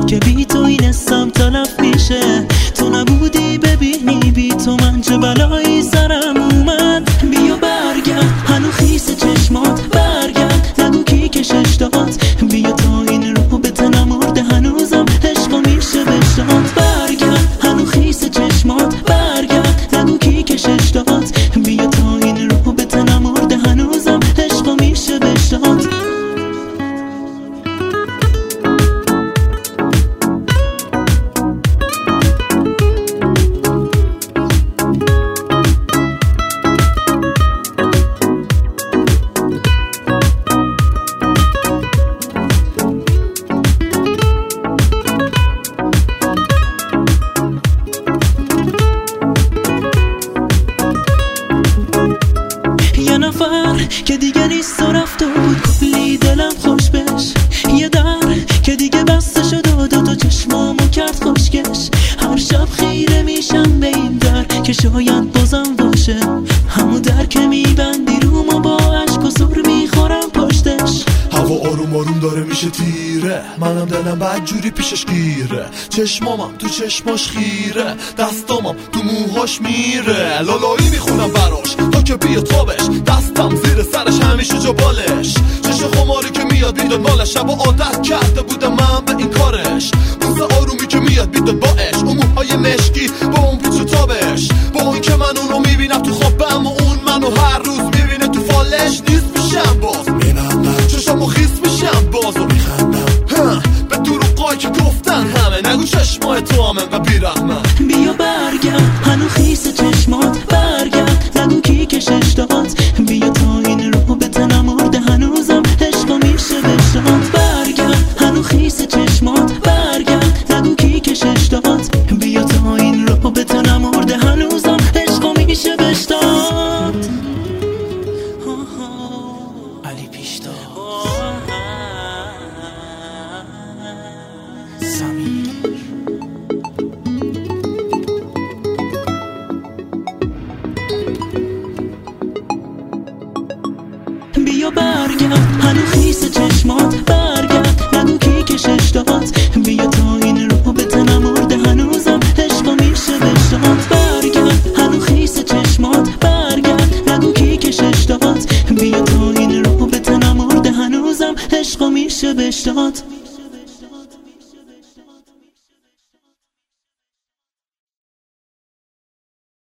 که بی تو این اسم تلف میشه. تو نبودی ببینی بی تو من چه بلایی سرم اومد. بیا برگرد هنو خیس چشمات، برگرد نگو کی کشش داد. بیا تا این رو به تنم مرده هنوزم عشقا میشه بشتاد. برگرد هنو خیس چشمات، برگرد نگو کی کشش داد. بیا تا این رو به تنم مرده هنوزم عشقا میشه بشتاد. که دیگه نیست و رفته بود کلی دلم خوش بش. یه در که دیگه بسته شد و دو چشمامو کرد خوشگش. هر شب خیره میشم به این در که شاید بازم باشه همون در که میبندی رومو با عشق و زور میخورم پشتش. هوا آروم آروم داره میشه تیره، منم دلم بدجوری پیشش گیره. چشمامم تو چشماش خیره، دستامم تو موهاش میره. لالایی میخونم براش تا که بیا تابش، دستم زیر سرش همیشه جا بالش. چشم خماری که میاد بیداد مالش، شب و عادت کرده بودم من به این کارش. بوز آرومی که میاد بیداد با عشق، اون موهای مشکی با اون پیچ و تابش. با اون که من اونو میبینم تو خوابم و اون منو هر روز میبینه تو فالش. نیست میشم باز میبندم چشمو خیس میشم باز و میخندم به دروغایی که گفتن همه. نگو چشمای تو هم انقدر بیرحمن. بیا برگرد هنو خیس چشمات، برگرد نگو کی کشش داد. بیا تا این رو به تنم مرده هنوزم عشقا میشه بشتاد. برگرد هنو خیس چشمات، برگرد نگو کی کشش داد. بیا تا این رو به تنم مرده هنوزم عشقا میشه بشتاد. علی پیشتاد سمیر. بیا برگرد هنو خیس چشمات، برگرد نگو کی کشش داد. بیا تا این رو به تنم مرده هنوزم عشقا میشه بشتاد. برگرد هنو خیس چشمات، برگرد نگو کی کشش داد. بیا تا این رو به تنم مرده هنوزم عشقا میشه بشتاد.